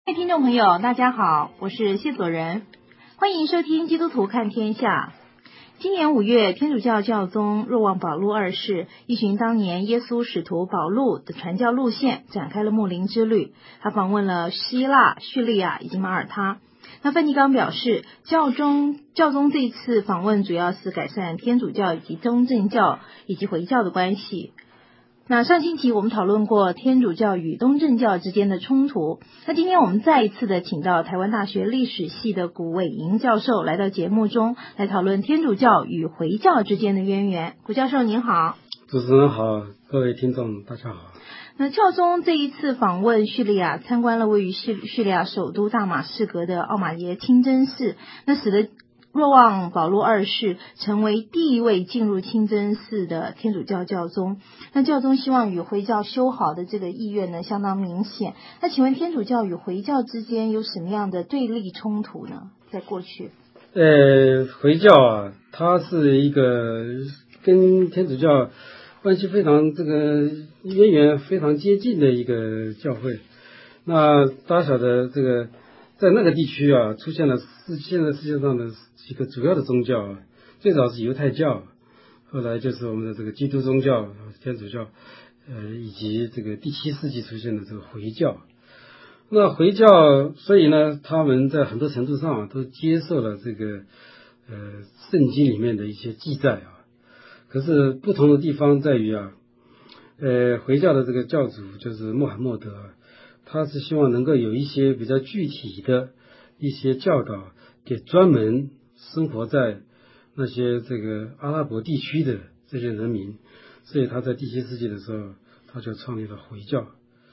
各位听众朋友，大家好，我是谢佐仁，欢迎收听基督徒看天下。今年5月，天主教教宗若望保禄二世依循当年耶稣使徒保禄的传教路线，展开了牧灵之旅。他访问了希腊、叙利亚以及马耳他。那梵蒂冈表示，教宗这一次访问主要是改善天主教以及东正教以及回教的关系。那上星期我们讨论过天主教与东正教之间的冲突，那今天我们再一次的请到台湾大学历史系的古伟莹教授来到节目中，来讨论天主教与回教之间的渊源。古教授您好。 主持人好，各位听众大家好。 那教宗这一次访问叙利亚，参观了位于叙利亚首都大马士革的奥马耶清真寺，那使得若望保禄二世成为第一位进入清真寺的天主教教宗。那教宗希望与回教修好的这个意愿呢，相当明显。那请问天主教与回教之间有什么样的对立冲突呢？在过去， 回教啊，它是一个跟天主教关系非常渊源非常接近的一个教会。那大家晓得这个在那个地区啊，出现了现在世界上的几个主要的宗教啊，最早是犹太教，后来就是我们的这个基督宗教、天主教，以及这个第7世纪出现的这个回教。那回教，所以呢，他们在很多程度上都接受了这个圣经里面的一些记载啊。可是不同的地方在于啊，回教的这个教主就是穆罕默德啊，他是希望能够有一些比较具体的一些教导给专门生活在那些这个阿拉伯地区的这些人民，所以他在第7世纪的时候，他就创立了回教。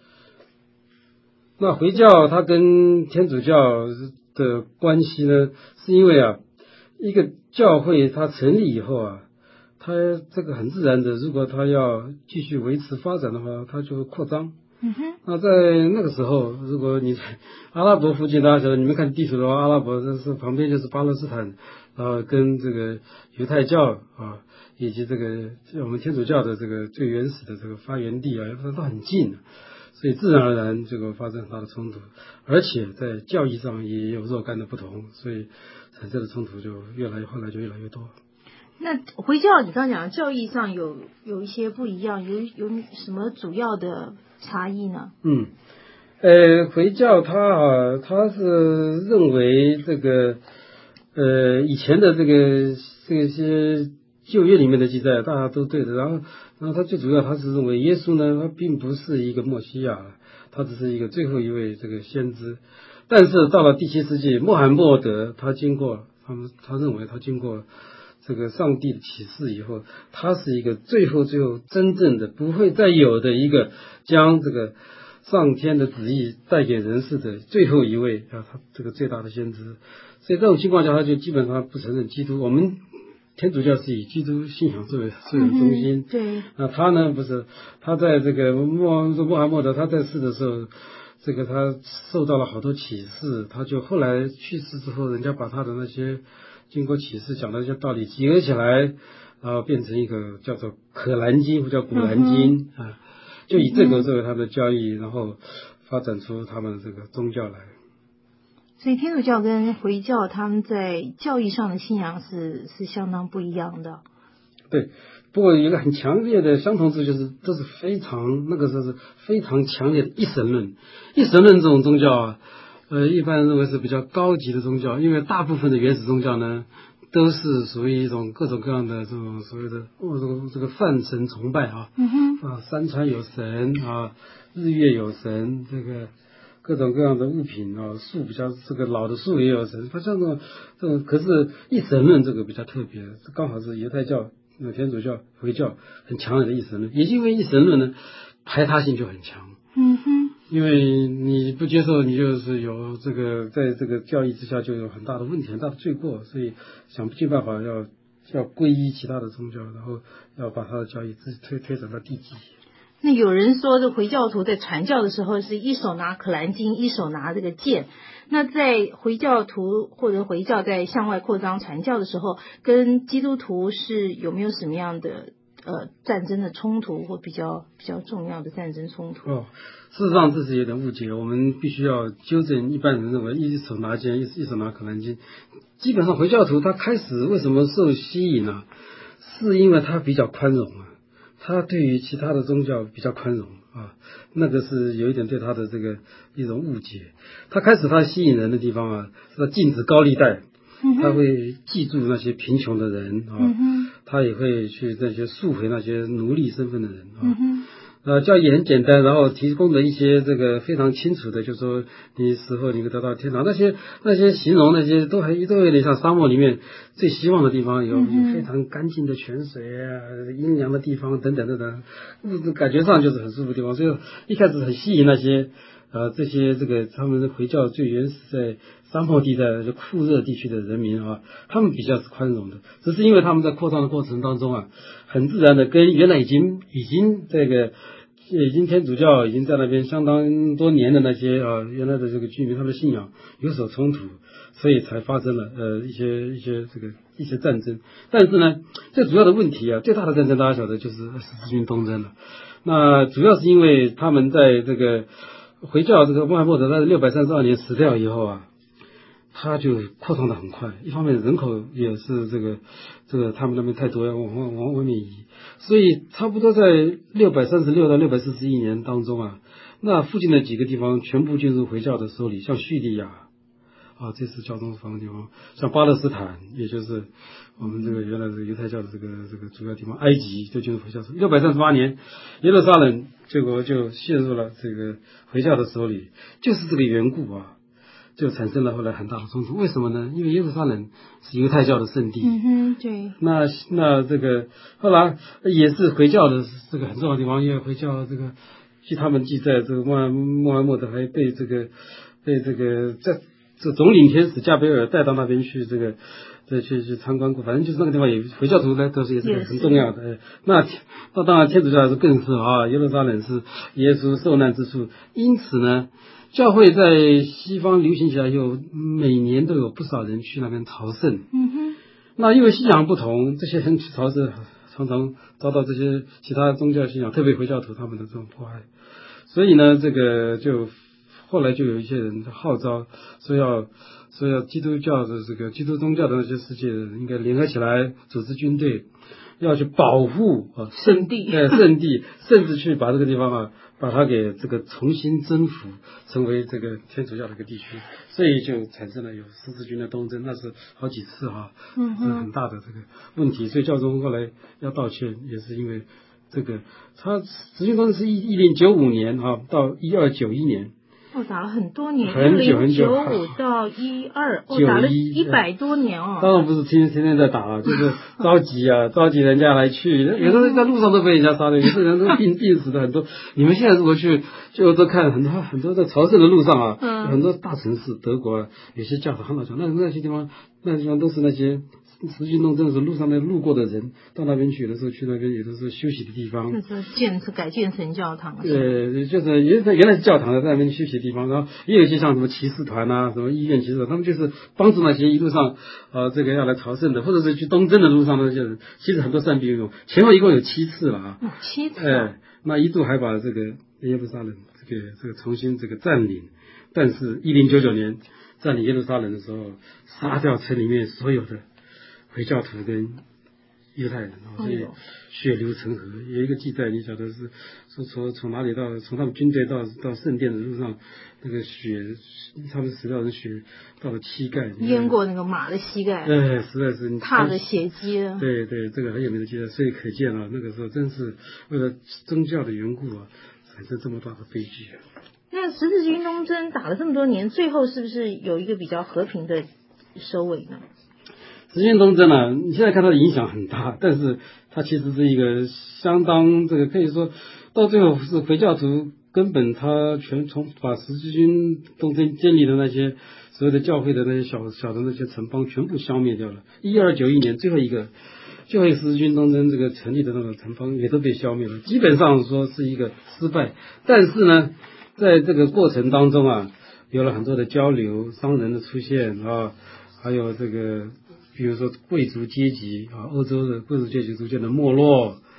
那回教它跟天主教的关系呢，是因为啊，一个教会它成立以后啊，它这个很自然的，如果它要继续维持发展的话，它就会扩张。那在那个时候，如果你在阿拉伯附近，大家晓得，你们看地图的话，阿拉伯这是旁边就是巴勒斯坦，然后跟这个犹太教啊，以及这个我们天主教的这个最原始的这个发源地啊，它都很近，所以自然而然这个发生很大的冲突，而且在教义上也有若干的不同，所以产生的冲突就后来就越来越多。 那回教你刚刚讲教义上有一些不一样，有什么主要的差异呢？ 回教他是认为这个以前的这些旧约里面的记载大家都对的，然后他最主要他是认为耶稣呢，他并不是一个默西亚，他只是一个最后一位这个先知。但是到了第7世纪，穆罕默德他认为他经过这个上帝的启示以后，他是一个最后真正的不会再有的一个将这个上天的旨意带给人世的最后一位他这个最大的先知。所以这种情况下，他就基本上不承认基督。我们天主教是以基督信仰作为中心， 对。 那他呢不是，他在这个穆罕默德他在世的时候，这个他受到了好多启示，他就后来去世之后，人家把他的那些经过启示讲的一些道理集合起来，然后变成一个叫做可兰经或叫古兰经啊，就以这个作为他的教义，然后发展出他们这个宗教来。 所以天主教跟回教他们在教义上的信仰是相当不一样的。 对，不过有一个很强烈的相同之处，就是都是那个时候是非常强烈的一神论。一神论这种宗教啊，一般认为是比较高级的宗教，因为大部分的原始宗教呢，都是属于一种各种各样的这种所谓的这个泛神崇拜啊，山川有神啊，日月有神，这个各种各样的物品啊，树比较这个老的树也有神，它像这种可是一神论这个比较特别，刚好是犹太教、天主教、回教很强烈的一神论，也因为一神论呢，排他性就很强。因为你不接受，你就是有这个在这个教义之下就有很大的问题、很大的罪过，所以想尽办法要皈依其他的宗教，然后要把他的教义推展到地极。 那有人说，这回教徒在传教的时候是一手拿可兰经，一手拿这个剑。那在回教徒或者回教在向外扩张传教的时候，跟基督徒是有没有什么样的战争的冲突或比较重要的战争冲突。 事实上这是有点误解，我们必须要纠正一般人认为一手拿剑一手拿可兰经。基本上回教徒他开始为什么受吸引啊？是因为他比较宽容啊，他对于其他的宗教比较宽容啊，那个是有一点对他的这个一种误解。他开始他吸引人的地方啊，是禁止高利贷，他会记住那些贫穷的人啊，他也会去那些赎回那些奴隶身份的人啊。教义也很简单，然后提供的一些这个非常清楚的，就是说你死后你会得到天堂，那些形容那些都有点像沙漠里面最希望的地方，有非常干净的泉水啊，阴凉的地方等等等等，感觉上就是很舒服的地方，所以一开始很吸引那些这些他们的回教最原始在沙漠地带就酷热地区的人民啊，他们比较是宽容的，只是因为他们在扩张的过程当中啊，很自然的跟原来已经天主教已经在那边相当多年的那些原来的这个居民，他们的信仰有所冲突，所以才发生了一些战争。但是呢，最主要的问题啊，最大的战争大家晓得就是十字军东征了。那主要是因为他们在这个回教这个穆罕默德在632年死掉以后啊，他就扩张的很快，一方面人口也是这个他们那边太多要往外面移，所以差不多在636到641年当中啊，那附近的几个地方全部进入回教的手里，像叙利亚这是教宗方的地方，像巴勒斯坦，也就是我们这个原来是犹太教的这个主要地方，埃及就进入回教手。638年，耶路撒冷结果就陷入了这个回教的手里，就是这个缘故啊，就产生了后来很大的冲突。为什么呢？因为耶路撒冷是犹太教的圣地， 对。 那这个后来也是回教的这个很重要的地方，因为回教这个据他们记载，这个穆罕默德还被这个在这总领天使加贝尔带到那边去，去参观过，反正就是那个地方也回教徒来都是也是很重要的。那当然天主教来说更是耶路撒冷是耶稣受难之处，因此呢，教会在西方流行起来以后，每年都有不少人去那边朝圣。那因为信仰不同，这些人去朝圣常常遭到这些其他宗教信仰，特别回教徒他们的这种迫害，所以呢，这个就后来就有一些人号召说要基督教的这个基督宗教的那些世界的人应该联合起来组织军队，要去保护圣地，甚至去把这个地方把它给这个重新征服，成为这个天主教的一个地区，所以就产生了有十字军的东征，那是好几次是很大的这个问题，所以教宗后来要道歉，也是因为这个他十字军东征是1095年到1291年。 打了很多年，1095到12，打了100多年当然不是天天在打就是召集人家来去，有的人在路上都被人家杀的，有的人都病死的很多。你们现在如果去就都看很多在朝圣的路上有很多大城市，德国有些教堂老讲，那些地方都是那些十字军东征的时候路上路过的人到那边去，有的时候去那边，有的时候休息的地方。 就是改建成教堂。 对，就是原来是教堂的，在那边休息的地方。然后也有一些像什么骑士团什么医院骑士团，他们就是帮助那些一路上这个要来朝圣的，或者是去东征的路上的那些人。其实很多善兵游泳，前后一共有7次了 7次。 那一度还把这个耶路撒冷这个重新这个占领，但是1099年占领耶路撒冷的时候，杀掉城里面所有的回教徒跟犹太人，所以血流成河。有一个记载，你晓得是说从哪里从他们军队到圣殿的路上，那个血，他们死掉的血到了膝盖， 淹过那个马的膝盖， 实在是踏着血迹。 对，这个很有名的记载，所以可见那个时候真是为了宗教的缘故产生这么大的悲剧。 那十字军东征打了这么多年，最后是不是有一个比较和平的收尾呢？ 十字军东征你现在看它的影响很大，但是它其实是一个相当可以说到最后是回教徒根本他把十字军东征建立的那些所有的教会的那些小的那些城邦全部消灭掉了。1291年最后一个十字军东征这个成立的那个城邦也都被消灭了，基本上说是一个失败。但是呢，在这个过程当中有了很多的交流，商人的出现还有比如说贵族阶级欧洲的贵族阶级逐渐的没落，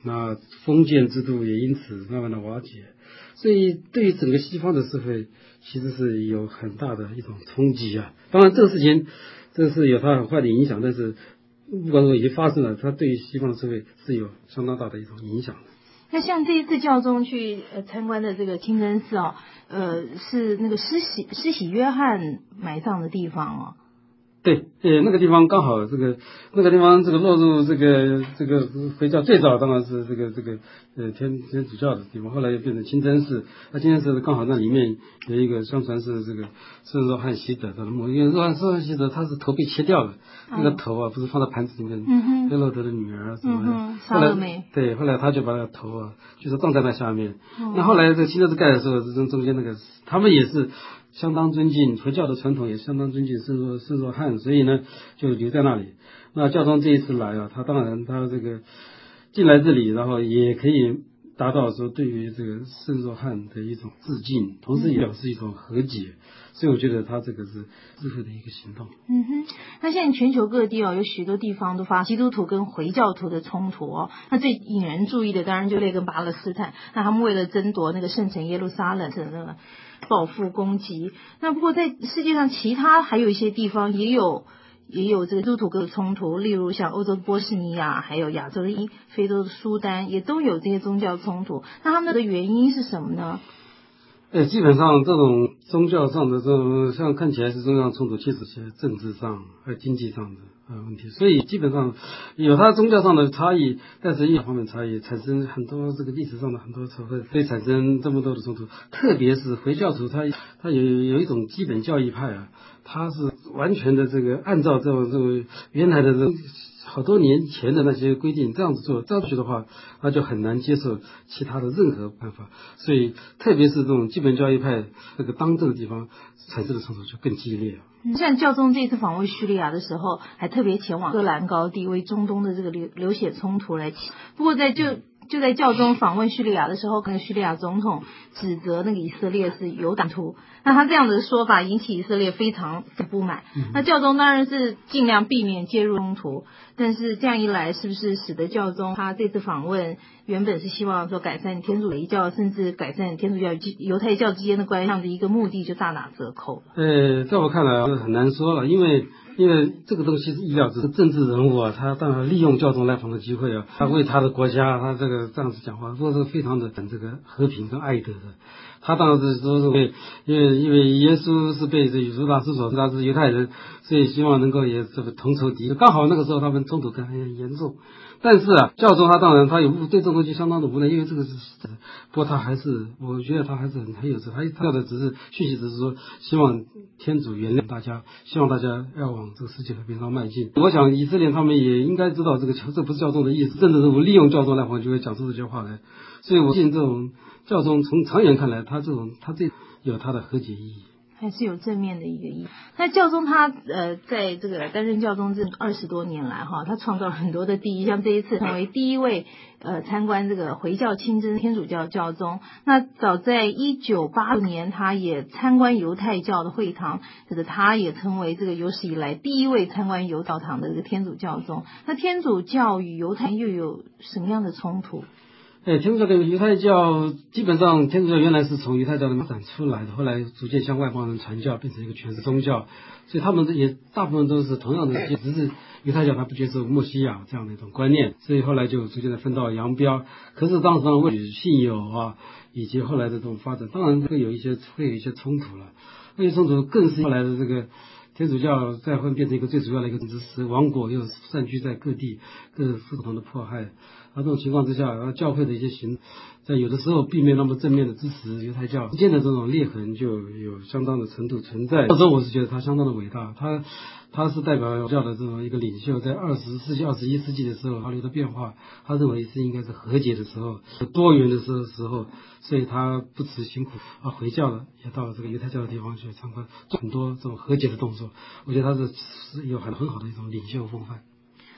那封建制度也因此慢慢的瓦解，所以对于整个西方的社会其实是有很大的一种冲击啊。当然这个事情这是有它很坏的影响，但是不管说已经发生了，它对于西方的社会是有相当大的一种影响的。 那像这一次教宗去参观的这个清真寺哦，是那个施洗约翰埋葬的地方哦。 对，那个地方刚好那个地方落入这个回教最早当然是天主教的地方，后来又变成清真寺。那清真寺刚好那里面有一个相传是这个圣若翰西德的墓，因为圣若翰西德他是头被切掉了，那个头啊不是放在盘子里面，黑洛德的女儿什么的， 萨勒梅， 对，后来他就把那个头啊就是葬在那下面。那后来这个清真寺盖的时候，中间那个他们也是相当尊敬佛教的传统，也相当尊敬圣若翰，所以呢就留在那里。那教宗这一次来啊，他当然他这个进来这里，然后也可以达到说对于这个圣若翰的一种致敬，同时也表示一种和解，所以我觉得他这个是智慧的一个行动。 那现在全球各地哦，有许多地方都发基督徒跟回教徒的冲突哦。那最引人注意的当然就那跟巴勒斯坦，那他们为了争夺那个圣城耶路撒冷的那个报复攻击。那不过在世界上其他还有一些地方也有这个基督徒的冲突，例如像欧洲的波斯尼亚，还有亚洲的非洲的苏丹，也都有这些宗教冲突。那他们的原因是什么呢？ 基本上这种宗教上的这种，像看起来是宗教冲突，其实是政治上还有经济上的问题，所以基本上有它宗教上的差异，但是一方面差异产生很多这个历史上的很多仇恨，所以产生这么多的冲突。特别是回教徒，他有一种基本教义派啊，他是完全的这个按照这种原来的这种好多年前的那些规定这样子做，这样去的话，那就很难接受其他的任何办法。所以特别是这种基本教义派这个当政的地方产生的冲突就更激烈了。 像教宗这次访问叙利亚的时候，还特别前往戈兰高地为中东的这个流血冲突来。不过就在教宗访问叙利亚的时候，那个叙利亚总统指责那个以色列是有党徒，那他这样的说法引起以色列非常不满。那教宗当然是尽量避免介入冲突，但是这样一来，是不是使得教宗他这次访问原本是希望说改善天主教甚至改善天主教犹太教之间的关系的一个目的就大打折扣了？ 在我看来很难说了，因为这个东西是意料之中，政治人物啊，他当然利用教宗来访的机会啊，他为他的国家，他这样子讲话，说是非常的这个和平跟爱德的。他当然是说是因为耶稣是被这宇宙大师所他是犹太人，所以希望能够也这个同仇敌忾。刚好那个时候他们冲突很严重，但是啊，教宗他当然他有对这个东西相当的无奈，因为这个是，不过他还是我觉得他还是很有志，他要的只是讯息，只是说希望天主原谅大家，希望大家要往这个世界和平上迈进。我想以色列他们也应该知道这不是教宗的意思，政治人物利用教宗来访就会讲出这些话来，所以我信这种教宗从长远看来，他这有他的和解意义。 还是有正面的一个意义。那教宗他在这个担任教宗这20多年来哈，他创造了很多的第一，像这一次成为第一位参观这个回教清真天主教教宗。那早在1986年，他也参观犹太教的会堂，这个他也成为这个有史以来第一位参观犹太教堂的这个天主教宗。那天主教与犹太又有什么样的冲突？ 天主教跟犹太教基本上，天主教原来是从犹太教的发展出来的，后来逐渐向外邦人传教，变成一个全是宗教，所以他们也大部分都是同样的，只是犹太教他不接受默西亚这样的一种观念，所以后来就逐渐的分道扬镳。可是当时为信友啊，以及后来的这种发展，当然会有一些冲突了。这些冲突更是后来的这个天主教再会变成一个最主要的一个组织，王国又散居在各地，各不同的迫害。这种情况之下，教会的一些在有的时候并没有那么正面的支持犹太教，之间的这种裂痕就有相当的程度存在。那时候我是觉得他相当的伟大，他是代表教的这种一个领袖，在20世纪、21世纪的时候，考虑的变化，他认为应该是和解的时候，多元的时候，所以他不辞辛苦回教了，也到了这个犹太教的地方去参观，做很多这种和解的动作。我觉得他是有很好的一种领袖风范。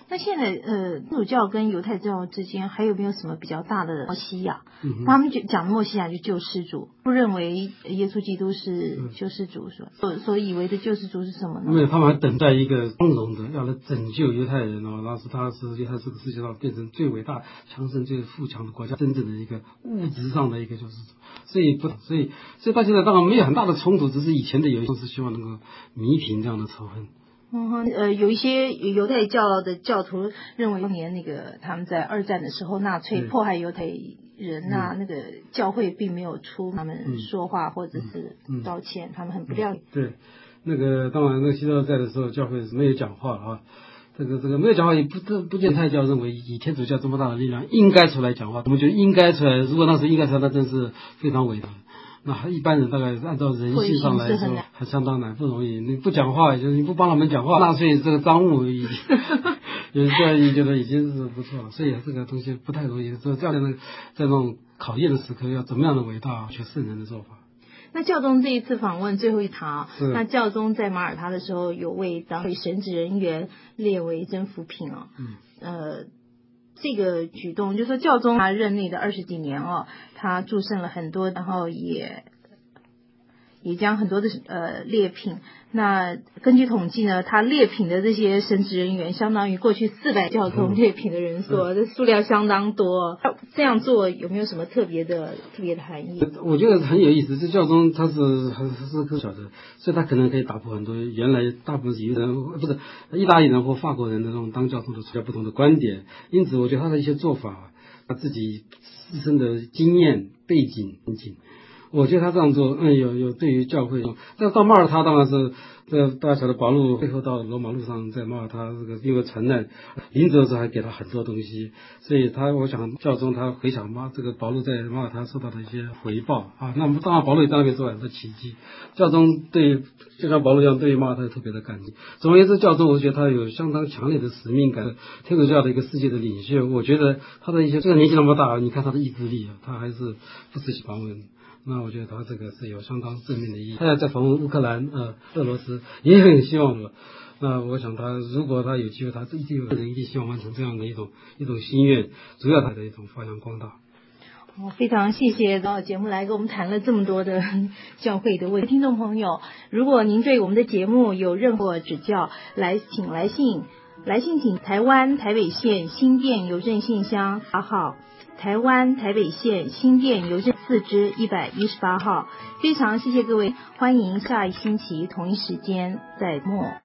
那现在天主教跟犹太教之间还有没有什么比较大的默西亚？他们就讲的默西亚就救世主，不认为耶稣基督是救世主，所以为的救世主是什么呢？ 因为他们还等待一个光荣的要来拯救犹太人哦，他是犹太这个世界上变成最伟大、强盛、最富强的国家，真正的一个物质上的一个救世主。所以到现在当然没有很大的冲突，只是以前的有一种是希望能够弥平这样的仇恨。 有一些犹太教的教徒认为，当年那个他们在二战的时候，纳粹迫害犹太人那个教会并没有出他们说话或者是道歉，他们很不谅解。 对，那个当然，那个希特勒在的时候，教会是没有讲话啊。这个没有讲话，也不见太教认为以天主教这么大的力量应该出来讲话，我们觉得应该出来。如果那时候应该出来，那真是非常伟大。那一般人大概按照人性上来说，还相当难，不容易。你不讲话，就是你不帮他们讲话，纳粹这个赃物有些觉得已经是不错了。所以这个东西不太容易。这样的在这种考验的时刻，要怎么样的伟大却圣人的做法。 那教宗这一次访问最后一堂，那教宗在马耳他的时候有为当地神职人员列为真福品哦。这个举动就是说教宗他任内的20几年哦，他祝圣了很多，然后也将很多的列品。那根据统计呢，他列品的这些神职人员相当于过去400教宗列品的人数，这数量相当多。这样做有没有什么特别的含义？ 我觉得很有意思。这教宗他是科晓得，所以他可能可以打破很多原来大部分犹太人不是意大利人或法国人的那种当教宗的比较不同的观点。因此，我觉得他的一些做法，他自己自身的经验背景很紧。我觉得他这样做，有对于教会。但到马耳他当然是，大家晓得保禄最后到罗马路上，在马耳他这个因为船难，临走的时候还给他很多东西，所以我想教宗他回想这个保禄在马耳他受到的一些回报啊。那么当然保禄也在那边做很多奇迹，教宗就像保禄一样，对于马耳他特别的感激。总而言之，教宗我觉得他有相当强烈的使命感，天主教的一个世界的领袖。我觉得他的一些这个年纪那么大，你看他的意志力啊，他还是不辞访问。那我觉得他这个是有相当正面的意义。他要在访问乌克兰、俄罗斯，也很希望了。那我想如果他有机会，他一定希望完成这样的一种心愿，主要他的一种发扬光大。 非常谢谢到节目来跟我们谈了这么多的教会的问题。听众朋友，如果您对我们的节目有任何指教，请来信请台湾台北县新店邮政信箱8号，台湾台北县新店邮政4支118号。非常谢谢各位，欢迎下一星期同一时间再末。